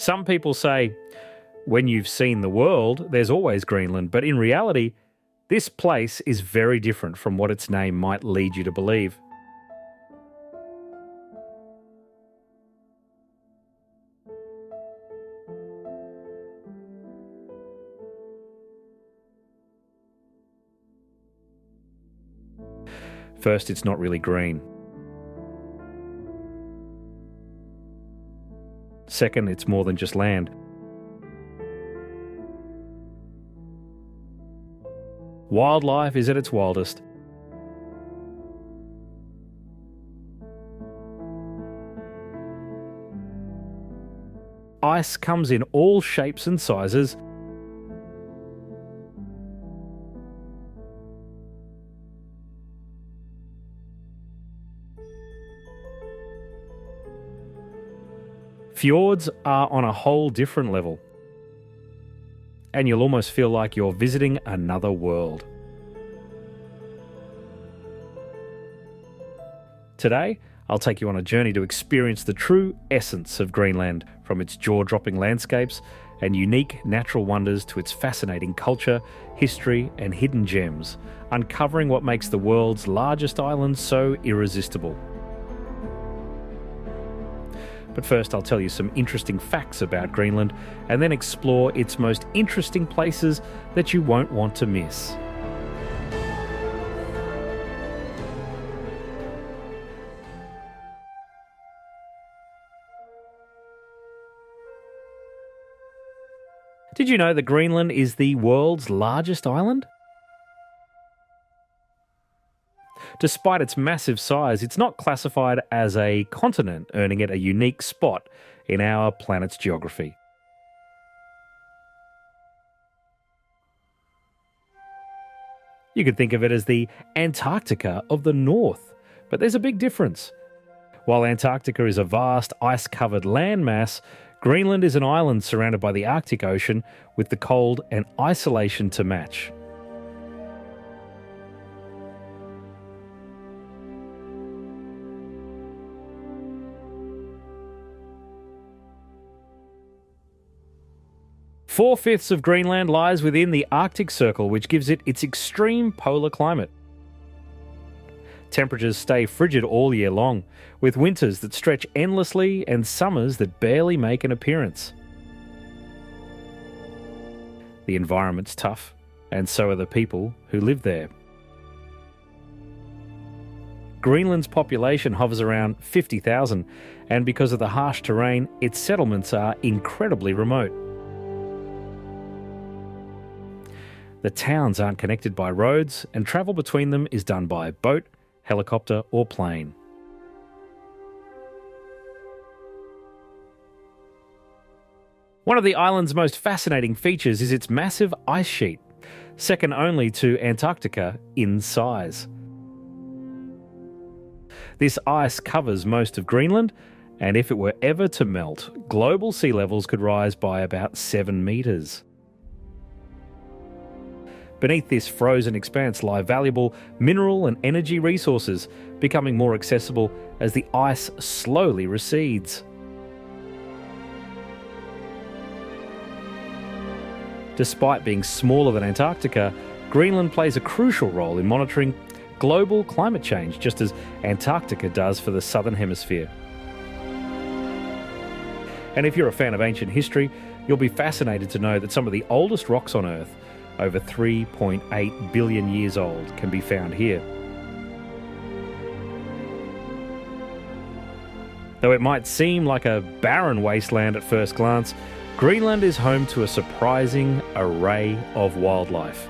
Some people say, when you've seen the world, there's always Greenland, but in reality, this place is very different from what its name might lead you to believe. First, it's not really green. Second, it's more than just land. Wildlife is at its wildest. Ice comes in all shapes and sizes. Fjords are on a whole different level. And you'll almost feel like you're visiting another world. Today, I'll take you on a journey to experience the true essence of Greenland, from its jaw-dropping landscapes and unique natural wonders to its fascinating culture, history and hidden gems, uncovering what makes the world's largest island so irresistible. But first, I'll tell you some interesting facts about Greenland and then explore its most interesting places that you won't want to miss. Did you know that Greenland is the world's largest island? Despite its massive size, it's not classified as a continent, earning it a unique spot in our planet's geography. You could think of it as the Antarctica of the North, but there's a big difference. While Antarctica is a vast ice-covered landmass, Greenland is an island surrounded by the Arctic Ocean with the cold and isolation to match. Four-fifths of Greenland lies within the Arctic Circle, which gives it its extreme polar climate. Temperatures stay frigid all year long, with winters that stretch endlessly and summers that barely make an appearance. The environment's tough, and so are the people who live there. Greenland's population hovers around 50,000, and because of the harsh terrain, its settlements are incredibly remote. The towns aren't connected by roads, and travel between them is done by boat, helicopter or plane. One of the island's most fascinating features is its massive ice sheet, second only to Antarctica in size. This ice covers most of Greenland, and if it were ever to melt, global sea levels could rise by about 7 metres. Beneath this frozen expanse lie valuable mineral and energy resources, becoming more accessible as the ice slowly recedes. Despite being smaller than Antarctica, Greenland plays a crucial role in monitoring global climate change, just as Antarctica does for the Southern Hemisphere. And if you're a fan of ancient history, you'll be fascinated to know that some of the oldest rocks on Earth, over 3.8 billion years old, can be found here. Though it might seem like a barren wasteland at first glance, Greenland is home to a surprising array of wildlife.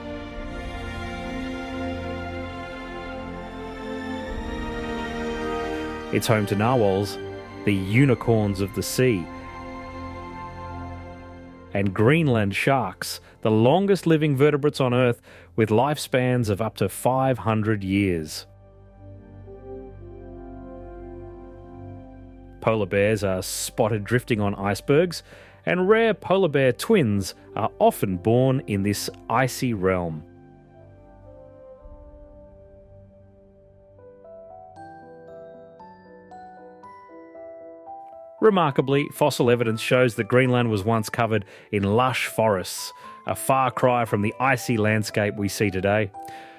It's home to narwhals, the unicorns of the sea, and Greenland sharks, the longest living vertebrates on Earth, with lifespans of up to 500 years. Polar bears are spotted drifting on icebergs, and rare polar bear twins are often born in this icy realm. Remarkably, fossil evidence shows that Greenland was once covered in lush forests, a far cry from the icy landscape we see today.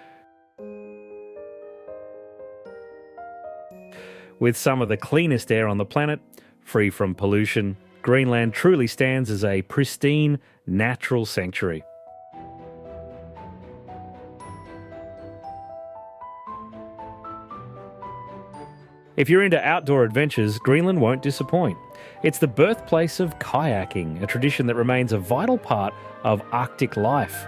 With some of the cleanest air on the planet, free from pollution, Greenland truly stands as a pristine, natural sanctuary. If you're into outdoor adventures, Greenland won't disappoint. It's the birthplace of kayaking, a tradition that remains a vital part of Arctic life.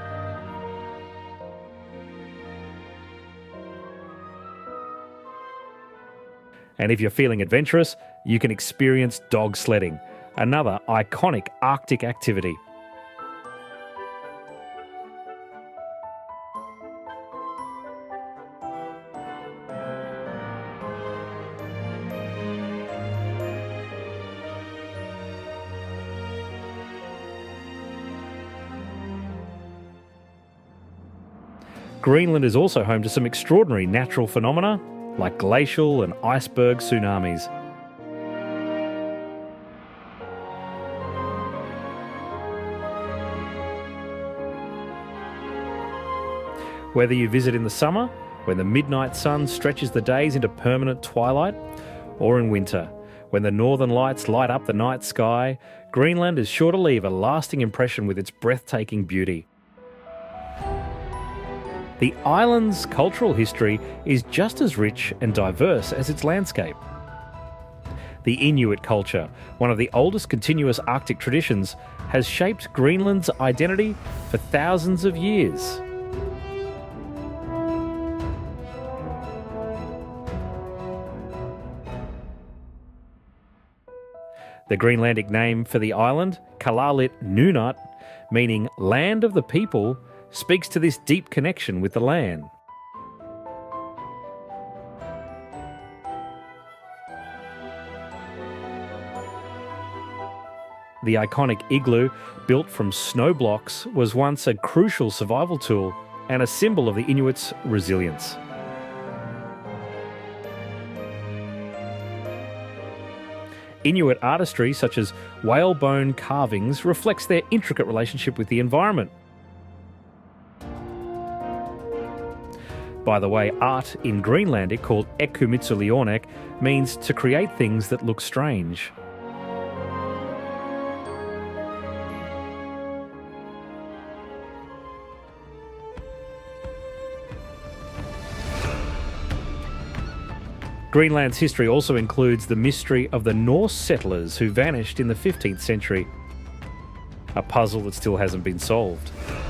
And if you're feeling adventurous, you can experience dog sledding, another iconic Arctic activity. Greenland is also home to some extraordinary natural phenomena, like glacial and iceberg tsunamis. Whether you visit in the summer, when the midnight sun stretches the days into permanent twilight, or in winter, when the northern lights light up the night sky, Greenland is sure to leave a lasting impression with its breathtaking beauty. The island's cultural history is just as rich and diverse as its landscape. The Inuit culture, one of the oldest continuous Arctic traditions, has shaped Greenland's identity for thousands of years. The Greenlandic name for the island, Kalaallit Nunaat, meaning land of the people, speaks to this deep connection with the land. The iconic igloo, built from snow blocks, was once a crucial survival tool and a symbol of the Inuits' resilience. Inuit artistry, such as whalebone carvings, reflects their intricate relationship with the environment. By the way, art in Greenlandic, called ekkumitsulionek, means to create things that look strange. Greenland's history also includes the mystery of the Norse settlers who vanished in the 15th century, a puzzle that still hasn't been solved.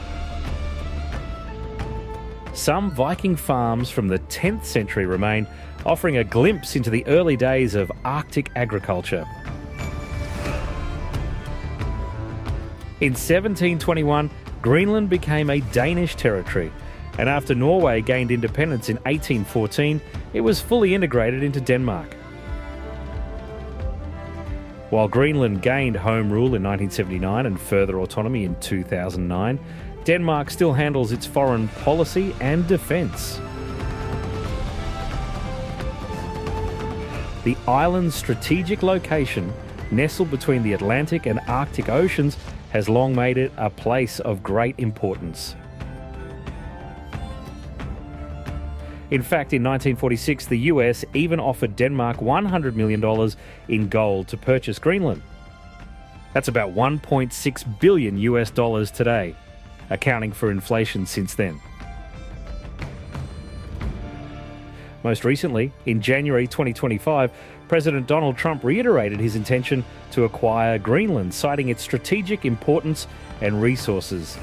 Some Viking farms from the 10th century remain, offering a glimpse into the early days of Arctic agriculture. In 1721, Greenland became a Danish territory, and after Norway gained independence in 1814, it was fully integrated into Denmark. While Greenland gained home rule in 1979 and further autonomy in 2009, Denmark still handles its foreign policy and defence. The island's strategic location, nestled between the Atlantic and Arctic Oceans, has long made it a place of great importance. In fact, in 1946, the US even offered Denmark $100 million in gold to purchase Greenland. That's about $1.6 billion US dollars today, accounting for inflation since then. Most recently, in January 2025, President Donald Trump reiterated his intention to acquire Greenland, citing its strategic importance and resources.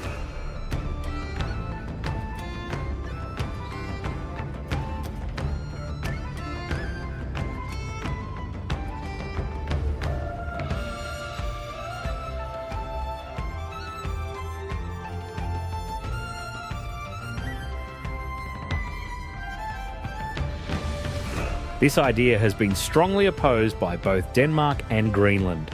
This idea has been strongly opposed by both Denmark and Greenland.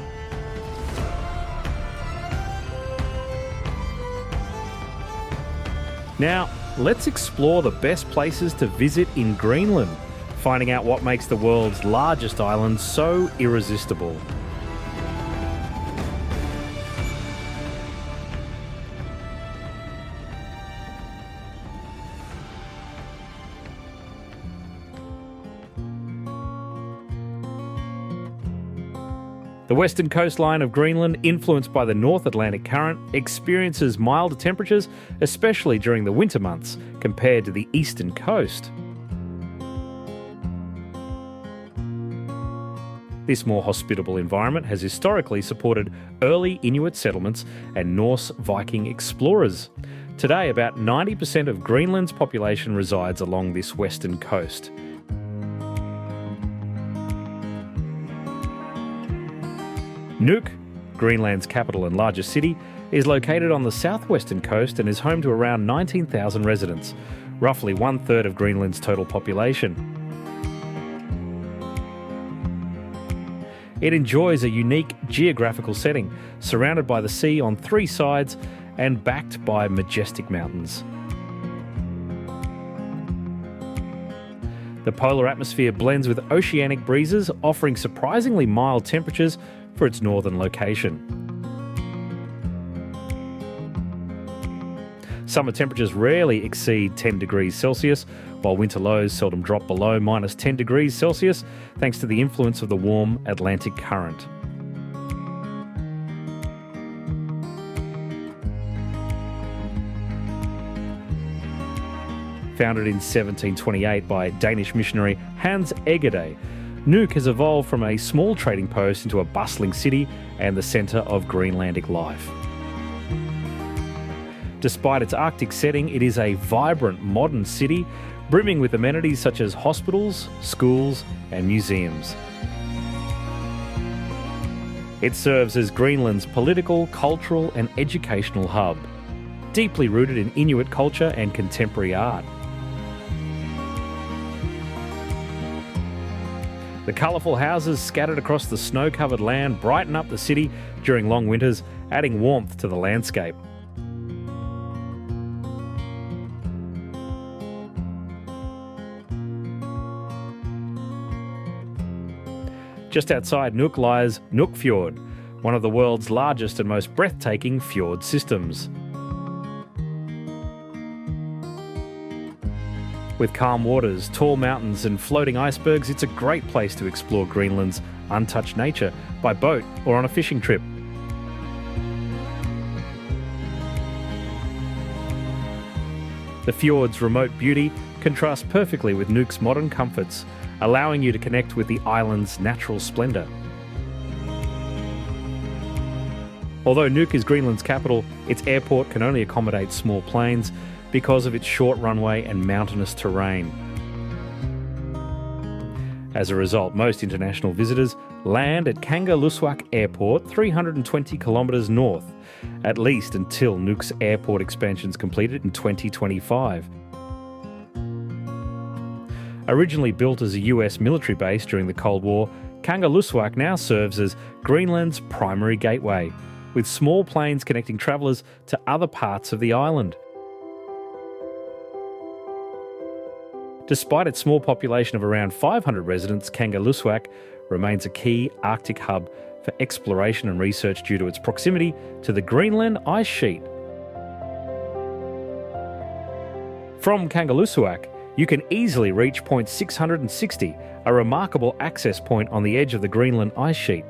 Now, let's explore the best places to visit in Greenland, finding out what makes the world's largest island so irresistible. The western coastline of Greenland, influenced by the North Atlantic Current, experiences milder temperatures, especially during the winter months, compared to the eastern coast. This more hospitable environment has historically supported early Inuit settlements and Norse Viking explorers. Today, about 90% of Greenland's population resides along this western coast. Nuuk, Greenland's capital and largest city, is located on the southwestern coast and is home to around 19,000 residents, roughly one-third of Greenland's total population. It enjoys a unique geographical setting, surrounded by the sea on three sides and backed by majestic mountains. The polar atmosphere blends with oceanic breezes, offering surprisingly mild temperatures for its northern location. Summer temperatures rarely exceed 10 degrees Celsius, while winter lows seldom drop below minus 10 degrees Celsius, thanks to the influence of the warm Atlantic current. Founded in 1728 by Danish missionary Hans Egede, Nuuk has evolved from a small trading post into a bustling city and the centre of Greenlandic life. Despite its Arctic setting, it is a vibrant modern city, brimming with amenities such as hospitals, schools and museums. It serves as Greenland's political, cultural and educational hub, deeply rooted in Inuit culture and contemporary art. The colourful houses scattered across the snow-covered land brighten up the city during long winters, adding warmth to the landscape. Just outside Nuuk lies Nuuk Fjord, one of the world's largest and most breathtaking fjord systems. With calm waters, tall mountains and floating icebergs, it's a great place to explore Greenland's untouched nature by boat or on a fishing trip. The fjord's remote beauty contrasts perfectly with Nuuk's modern comforts, allowing you to connect with the island's natural splendour. Although Nuuk is Greenland's capital, its airport can only accommodate small planes because of its short runway and mountainous terrain. As a result, most international visitors land at Kangerlussuaq Airport, 320 kilometres north, at least until Nuuk's airport expansion is completed in 2025. Originally built as a US military base during the Cold War, Kangerlussuaq now serves as Greenland's primary gateway, with small planes connecting travellers to other parts of the island. Despite its small population of around 500 residents, Kangerlussuaq remains a key Arctic hub for exploration and research due to its proximity to the Greenland ice sheet. From Kangerlussuaq, you can easily reach point 660, a remarkable access point on the edge of the Greenland ice sheet.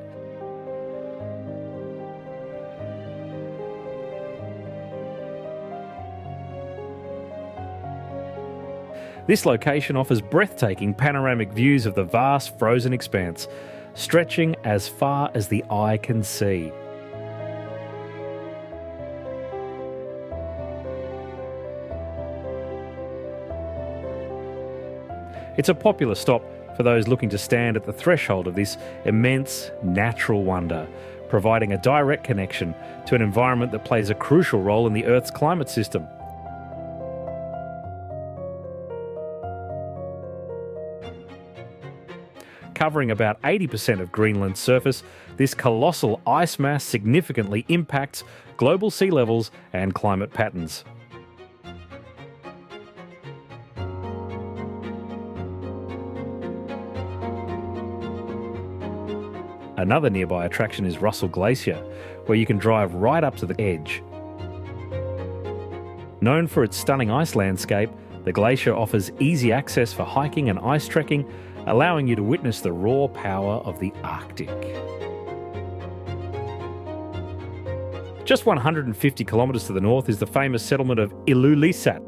This location offers breathtaking panoramic views of the vast frozen expanse, stretching as far as the eye can see. It's a popular stop for those looking to stand at the threshold of this immense natural wonder, providing a direct connection to an environment that plays a crucial role in the Earth's climate system. Covering about 80% of Greenland's surface, this colossal ice mass significantly impacts global sea levels and climate patterns. Another nearby attraction is Russell Glacier, where you can drive right up to the edge. Known for its stunning ice landscape, the glacier offers easy access for hiking and ice trekking, allowing you to witness the raw power of the Arctic. Just 150 kilometres to the north is the famous settlement of Ilulissat,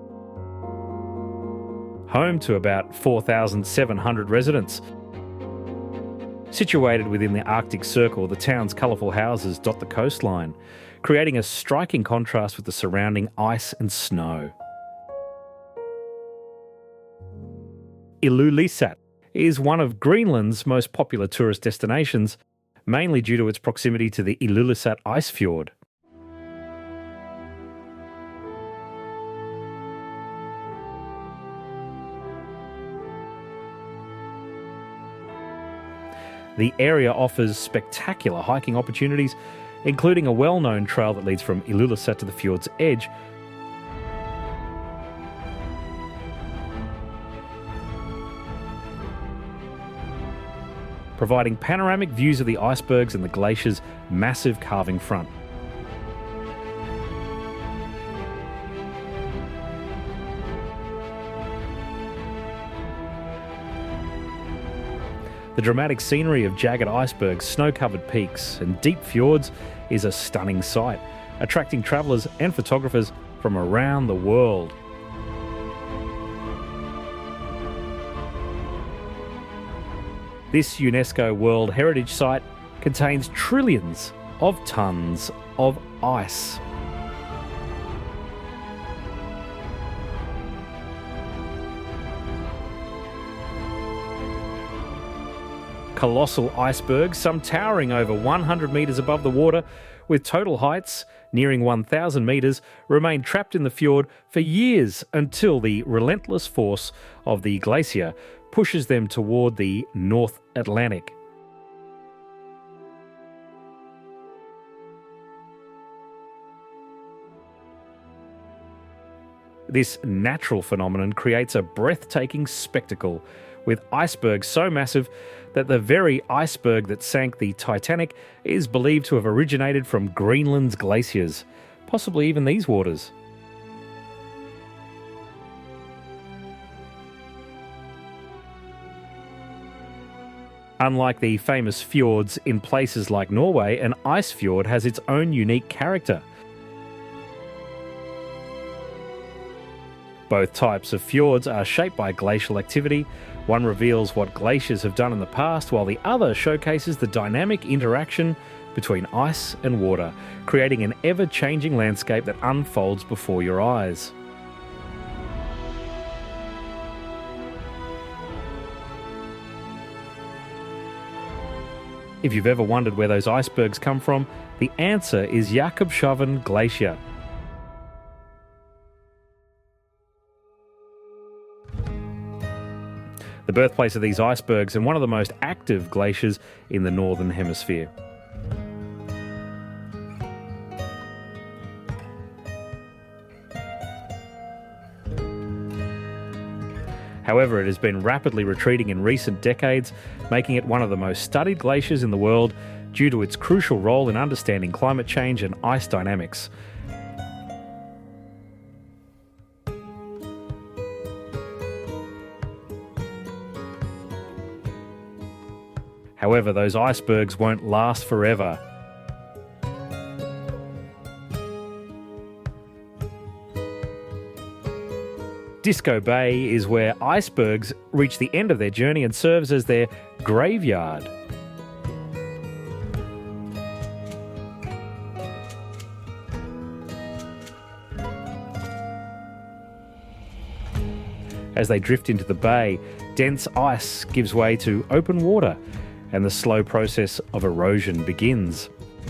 home to about 4,700 residents. Situated within the Arctic Circle, the town's colourful houses dot the coastline, creating a striking contrast with the surrounding ice and snow. Ilulissat is one of Greenland's most popular tourist destinations, mainly due to its proximity to the Ilulissat Ice Fjord. The area offers spectacular hiking opportunities, including a well-known trail that leads from Ilulissat to the fjord's edge, providing panoramic views of the icebergs and the glacier's massive carving front. The dramatic scenery of jagged icebergs, snow-covered peaks and deep fjords is a stunning sight, attracting travellers and photographers from around the world. This UNESCO World Heritage Site contains trillions of tonnes of ice. Colossal icebergs, some towering over 100 metres above the water, with total heights nearing 1,000 metres, remain trapped in the fjord for years until the relentless force of the glacier pushes them toward the North Atlantic. This natural phenomenon creates a breathtaking spectacle, with icebergs so massive that the very iceberg that sank the Titanic is believed to have originated from Greenland's glaciers, possibly even these waters. Unlike the famous fjords in places like Norway, an ice fjord has its own unique character. Both types of fjords are shaped by glacial activity. One reveals what glaciers have done in the past, while the other showcases the dynamic interaction between ice and water, creating an ever-changing landscape that unfolds before your eyes. If you've ever wondered where those icebergs come from, the answer is Jakobshavn Glacier. The birthplace of these icebergs and one of the most active glaciers in the Northern Hemisphere. However, it has been rapidly retreating in recent decades, making it one of the most studied glaciers in the world due to its crucial role in understanding climate change and ice dynamics. However, those icebergs won't last forever. Disko Bay is where icebergs reach the end of their journey and serves as their graveyard. As they drift into the bay, dense ice gives way to open water, and the slow process of erosion begins.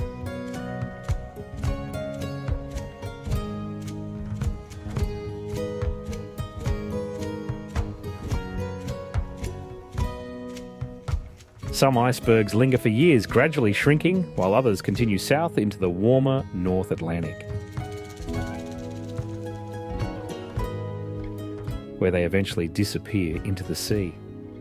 Some icebergs linger for years, gradually shrinking, while others continue south into the warmer North Atlantic, where they eventually disappear into the sea.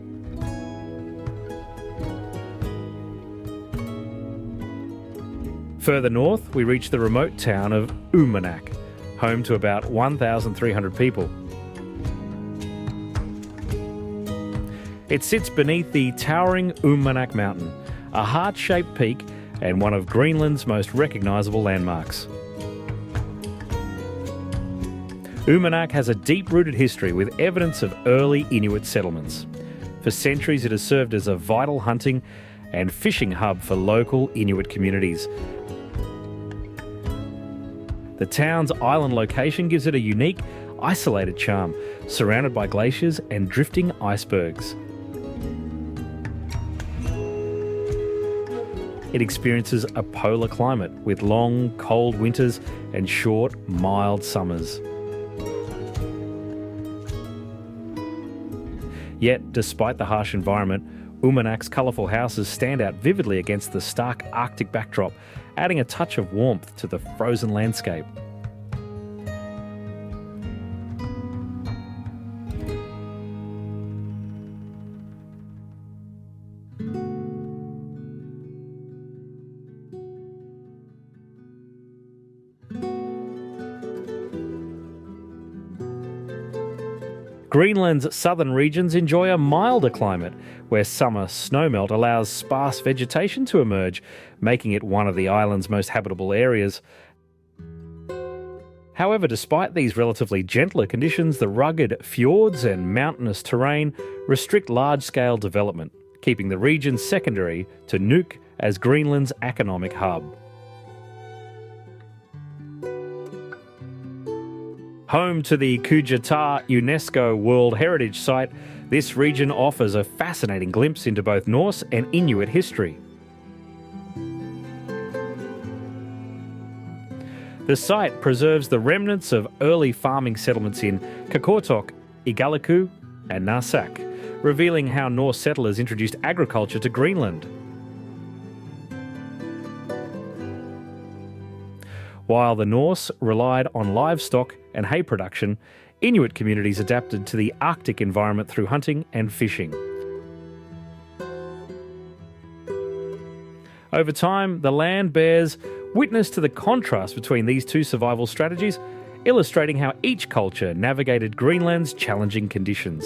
Further north, we reach the remote town of Uummannaq, home to about 1,300 people. It sits beneath the towering Uummannaq Mountain, a heart-shaped peak and one of Greenland's most recognisable landmarks. Uummannaq has a deep-rooted history with evidence of early Inuit settlements. For centuries, it has served as a vital hunting and fishing hub for local Inuit communities. The town's island location gives it a unique, isolated charm, surrounded by glaciers and drifting icebergs. It experiences a polar climate with long, cold winters and short, mild summers. Yet, despite the harsh environment, Uummannaq's colourful houses stand out vividly against the stark Arctic backdrop, adding a touch of warmth to the frozen landscape. Greenland's southern regions enjoy a milder climate, where summer snowmelt allows sparse vegetation to emerge, making it one of the island's most habitable areas. However, despite these relatively gentler conditions, the rugged fjords and mountainous terrain restrict large-scale development, keeping the region secondary to Nuuk as Greenland's economic hub. Home to the Kuujjuaq UNESCO World Heritage Site, this region offers a fascinating glimpse into both Norse and Inuit history. The site preserves the remnants of early farming settlements in Qaqortoq, Igaliku and Narsaq, revealing how Norse settlers introduced agriculture to Greenland. While the Norse relied on livestock and hay production, Inuit communities adapted to the Arctic environment through hunting and fishing. Over time, the land bears witness to the contrast between these two survival strategies, illustrating how each culture navigated Greenland's challenging conditions.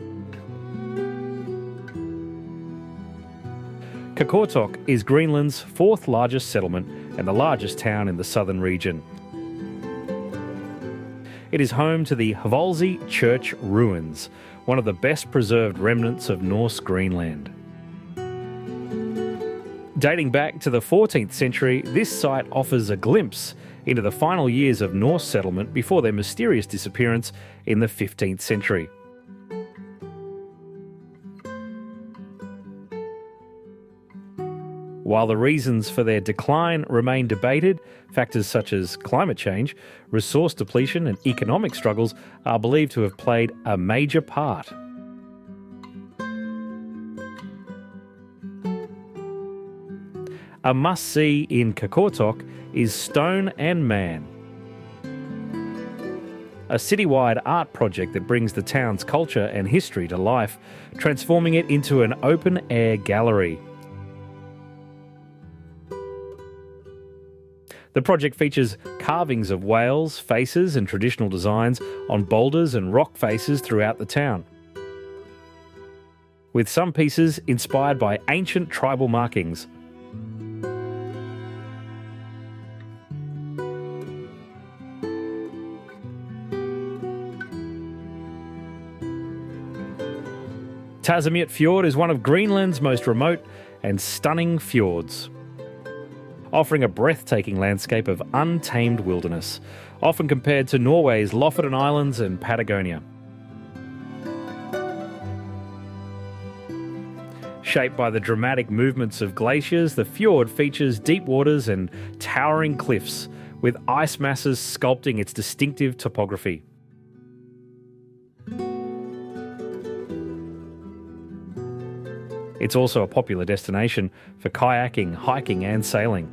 Qaqortoq is Greenland's fourth largest settlement and the largest town in the southern region. It is home to the Hvalsey Church ruins, one of the best preserved remnants of Norse Greenland. Dating back to the 14th century, this site offers a glimpse into the final years of Norse settlement before their mysterious disappearance in the 15th century. While the reasons for their decline remain debated, factors such as climate change, resource depletion and economic struggles are believed to have played a major part. A must-see in Qaqortoq is Stone and Man, a citywide art project that brings the town's culture and history to life, transforming it into an open-air gallery. The project features carvings of whales, faces and traditional designs on boulders and rock faces throughout the town, with some pieces inspired by ancient tribal markings. Tasamiut Fjord is one of Greenland's most remote and stunning fjords, offering a breathtaking landscape of untamed wilderness, often compared to Norway's Lofoten Islands and Patagonia. Shaped by the dramatic movements of glaciers, the fjord features deep waters and towering cliffs, with ice masses sculpting its distinctive topography. It's also a popular destination for kayaking, hiking and sailing.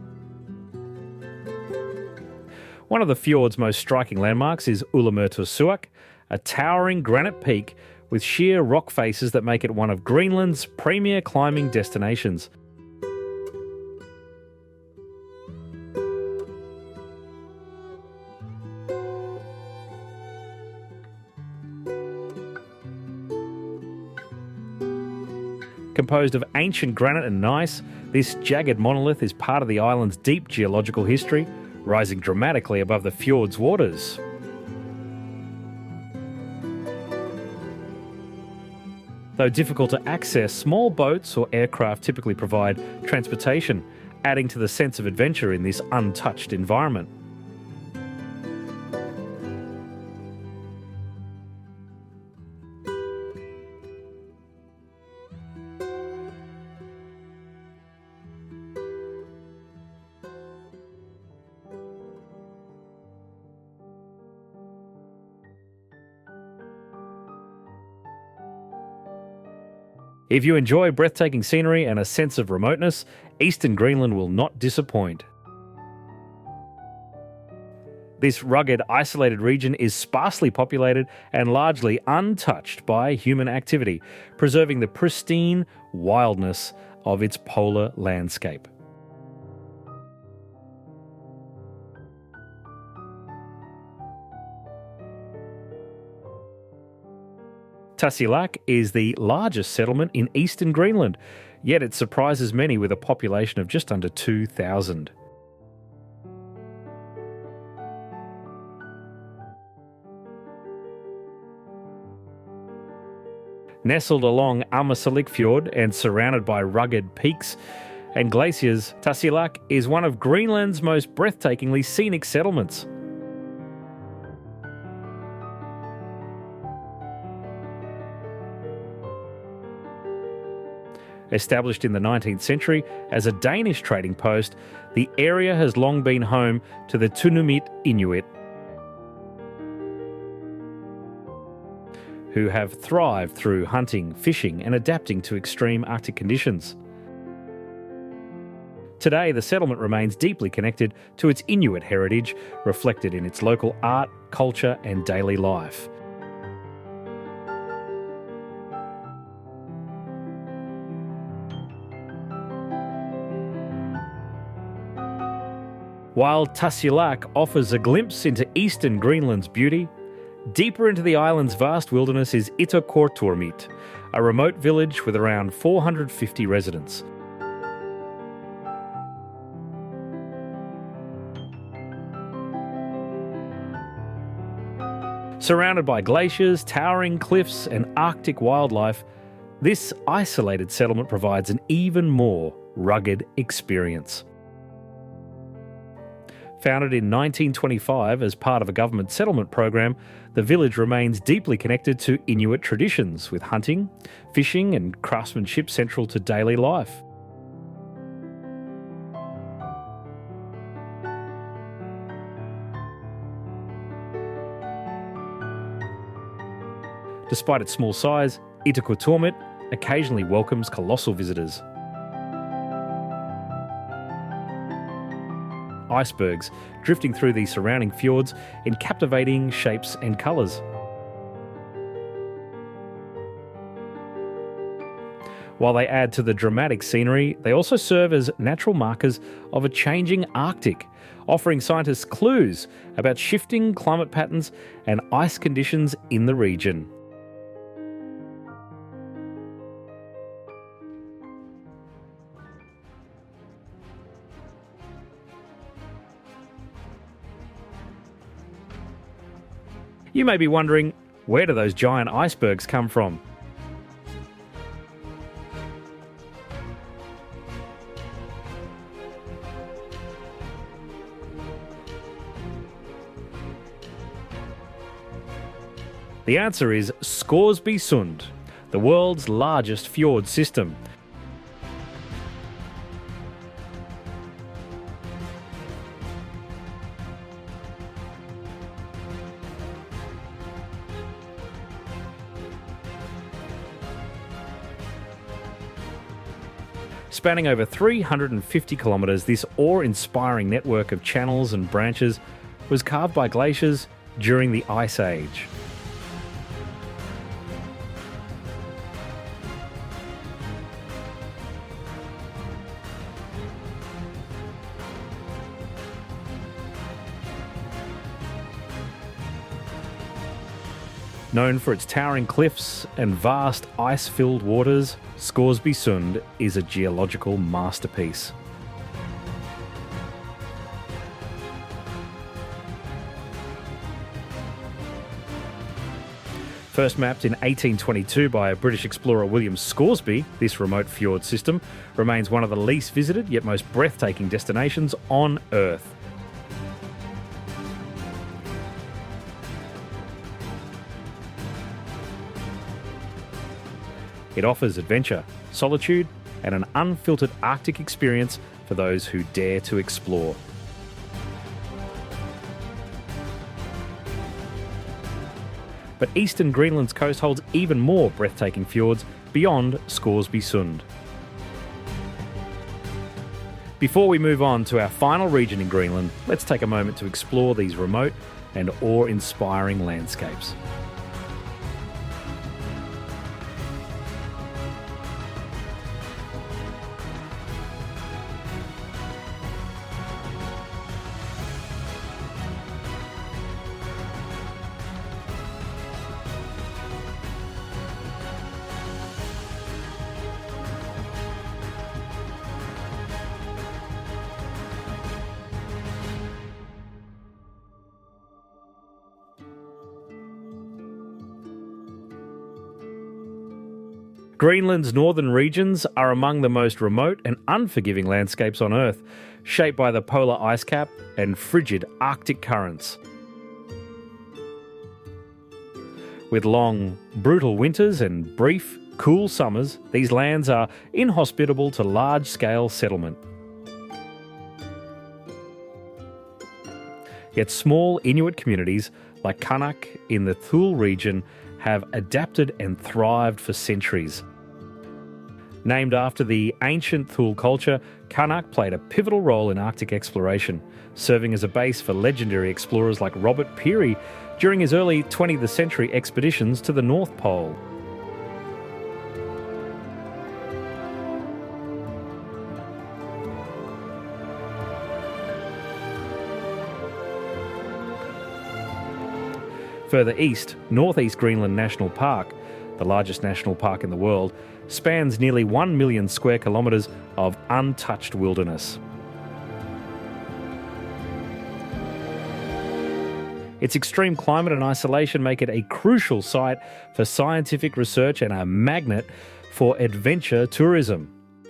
One of the fjord's most striking landmarks is Ullamertorsuaq, a towering granite peak with sheer rock faces that make it one of Greenland's premier climbing destinations. Composed of ancient granite and gneiss, this jagged monolith is part of the island's deep geological history, rising dramatically above the fjord's waters. Though difficult to access, small boats or aircraft typically provide transportation, adding to the sense of adventure in this untouched environment. If you enjoy breathtaking scenery and a sense of remoteness, eastern Greenland will not disappoint. This rugged, isolated region is sparsely populated and largely untouched by human activity, preserving the pristine wildness of its polar landscape. Tasiilaq is the largest settlement in eastern Greenland, yet it surprises many with a population of just under 2,000. Nestled along Ammassalik Fjord and surrounded by rugged peaks and glaciers, Tasiilaq is one of Greenland's most breathtakingly scenic settlements. Established in the 19th century as a Danish trading post, the area has long been home to the Tunumit Inuit, who have thrived through hunting, fishing, and adapting to extreme Arctic conditions. Today, the settlement remains deeply connected to its Inuit heritage, reflected in its local art, culture, and daily life. While Tasiilaq offers a glimpse into eastern Greenland's beauty, deeper into the island's vast wilderness is Ittoqqortoormiit, a remote village with around 450 residents. Surrounded by glaciers, towering cliffs, and Arctic wildlife, this isolated settlement provides an even more rugged experience. Founded in 1925 as part of a government settlement program, the village remains deeply connected to Inuit traditions, with hunting, fishing, and craftsmanship central to daily life. Despite its small size, Ittoqqortoormiit occasionally welcomes colossal visitors. Icebergs drifting through the surrounding fjords in captivating shapes and colours. While they add to the dramatic scenery, they also serve as natural markers of a changing Arctic, offering scientists clues about shifting climate patterns and ice conditions in the region. You may be wondering, where do those giant icebergs come from? The answer is Scoresby Sund, the world's largest fjord system. Spanning over 350 kilometres, this awe-inspiring network of channels and branches was carved by glaciers during the Ice Age. Known for its towering cliffs and vast ice-filled waters, Scoresby Sund is a geological masterpiece. First mapped in 1822 by British explorer William Scoresby, this remote fjord system remains one of the least visited yet most breathtaking destinations on Earth. It offers adventure, solitude, and an unfiltered Arctic experience for those who dare to explore. But eastern Greenland's coast holds even more breathtaking fjords beyond Scoresby Sund. Before we move on to our final region in Greenland, let's take a moment to explore these remote and awe-inspiring landscapes. Greenland's northern regions are among the most remote and unforgiving landscapes on Earth, shaped by the polar ice cap and frigid Arctic currents. With long, brutal winters and brief, cool summers, these lands are inhospitable to large-scale settlement. Yet small Inuit communities like Qaanaaq in the Thule region have adapted and thrived for centuries. Named after the ancient Thule culture, Qaanaaq played a pivotal role in Arctic exploration, serving as a base for legendary explorers like Robert Peary during his early 20th century expeditions to the North Pole. Further east, Northeast Greenland National Park, the largest national park in the world, spans nearly 1 million square kilometres of untouched wilderness. Its extreme climate and isolation make it a crucial site for scientific research and a magnet for adventure tourism.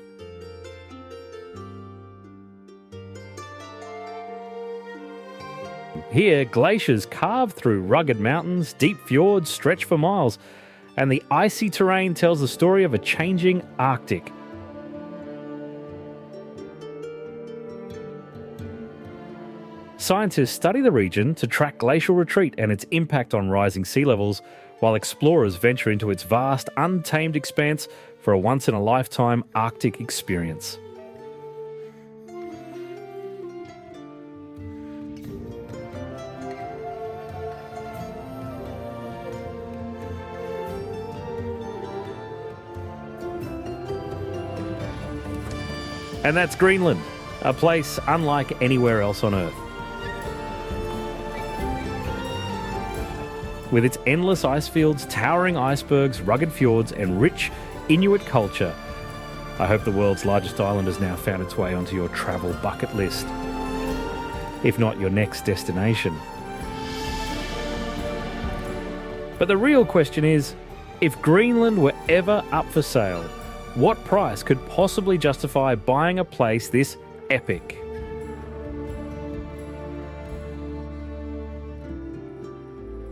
Here, glaciers carve through rugged mountains, deep fjords stretch for miles, and the icy terrain tells the story of a changing Arctic. Scientists study the region to track glacial retreat and its impact on rising sea levels, while explorers venture into its vast, untamed expanse for a once-in-a-lifetime Arctic experience. And that's Greenland, a place unlike anywhere else on Earth. With its endless ice fields, towering icebergs, rugged fjords, and rich Inuit culture, I hope the world's largest island has now found its way onto your travel bucket list, if not your next destination. But the real question is, if Greenland were ever up for sale, what price could possibly justify buying a place this epic?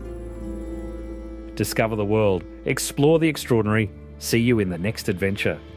Discover the world, explore the extraordinary. See you in the next adventure.